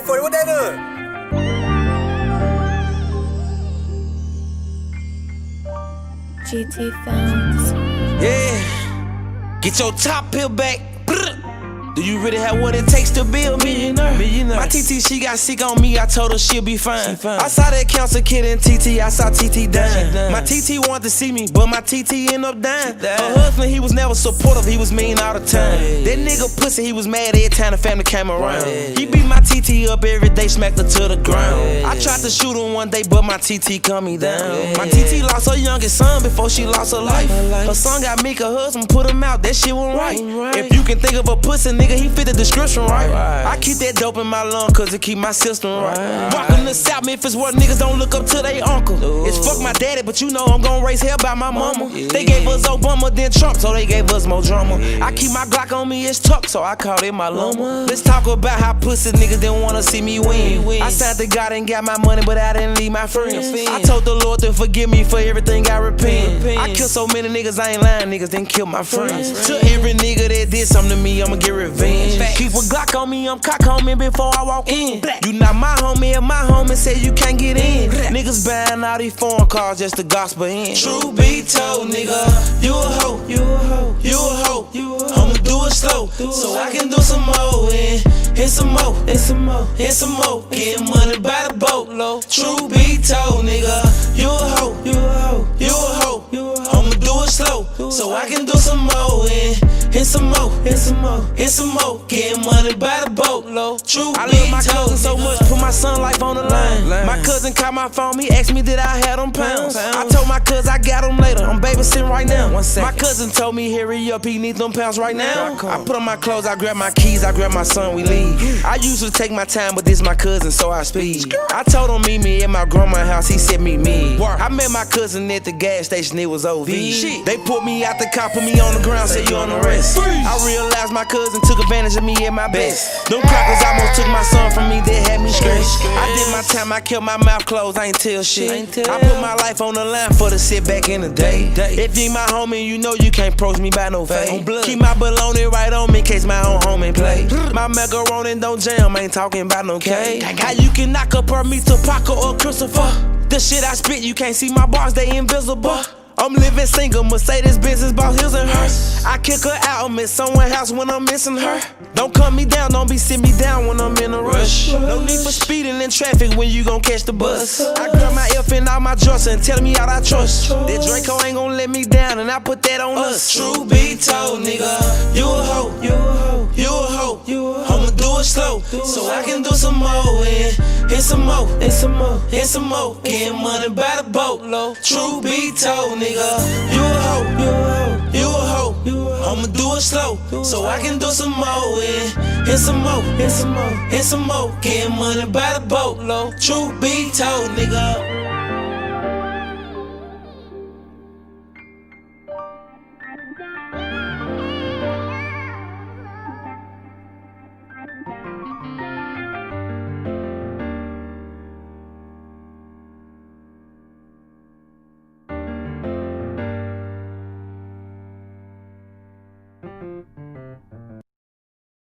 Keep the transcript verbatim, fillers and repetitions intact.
forty, what that done? G T Films. Yeah, get your top pill back. Do you really have what it takes to be a millionaire? millionaire? My T T, she got sick on me, I told her she'll be fine. She fine. I saw that cancer kid in T T, I saw T T dying. My T T wanted to see me, but my T T ended up dying. Her husband, he was never supportive, he was mean all the time. Yeah. That nigga pussy, he was mad every time the family came around. Yeah. He beat my T T up every day, smacked her to the ground. Yeah. I tried to shoot him one day, but my T T cut me down. Yeah. My T T lost her youngest son before she lost her life. Her, life. her son got Mika, her husband put him out, that shit wasn't right. right. If you can think of a pussy nigga, he fit the description. Right. right. I keep that dope in my lung cause it keep my system right. right. Walking the South Memphis where niggas don't look up to they uncle. Ooh. It's fuck my daddy, but you know I'm gon' raise hell by my mama. Yeah. They gave us Obama, then Trump, so they gave us more drama. Yeah. I keep my Glock on me, it's tucked, so I call it my llama. Let's talk about how pussy niggas didn't wanna see me win. win. I signed to God and got my money, but I didn't leave my friends. Yeah. I told the Lord to forgive me for everything I repent. Yeah. I killed so many niggas, I ain't lying, niggas didn't kill my friends. Yeah. To every nigga that did something to me, I'ma get revenge. Yeah. Keep a Glock on me, I'm cock homie before I walk in. You not my homie, and my homie say you can't get in. Niggas buying all these foreign cars just to gospel in. True be told, nigga, you a hoe, you a hoe, you a hoe. I'ma do it slow, so I can do some more and hit some more, hit some more, hit some more. Get money by the boatload. True be told, nigga, you a hoe, you a hoe, you a hoe. I'ma do it slow, so I can do some more and hit some more, hit some more, hit some more. Get money by the boatload. True I love my cousin so much, put my son life on the line. My cousin called my phone, he asked me did I have them pounds. I told my cousin I got them later, I'm babysitting right now. My cousin told me hurry up, he need them pounds right now. I put on my clothes, I grab my keys, I grab my son, we leave. I usually take my time, but this my cousin, so I speed. I told him meet me at my grandma's house, he said meet me. I met my cousin at the gas station, it was O V. They put me out the car, put me on the ground, say you on the rest. I realized my cousin took advantage of me at my best. Them crackers almost took my son from me, they had me stressed. I did my time, I kept my mouth closed, I ain't tell shit. I put my life on the line for to sit back in the day. If you ain't my homie, you know you can't approach me by no fade. Keep my baloney right on me in case my own homie play. My macaroni don't jam, ain't talking about no K. How you can knock up her me to Paco or Christopher? The shit I spit, you can't see my bars, they invisible. I'm living single, Mercedes business boss, his and hers. I kick her out, I'm at someone's house when I'm missing her. Don't cut me down, don't be sit me down when I'm in a rush. No need for speeding in traffic when you gon' catch the bus. I grab my F and all my joints and tell me how I trust. That Draco ain't gon' let me down and I put that on us. True be told, nigga, you a hoe, you a hoe, you a hoe. I'ma do it slow, so I can do some more and hit some more, hit some more, hit some more. Get money by the boatload. True be told, nigga, you a hoe, you a hoe, you a hoe. I'ma do it slow, so I can do some more and hit some more, hit some more, hit some more. Get money by the boatload. True be told, nigga.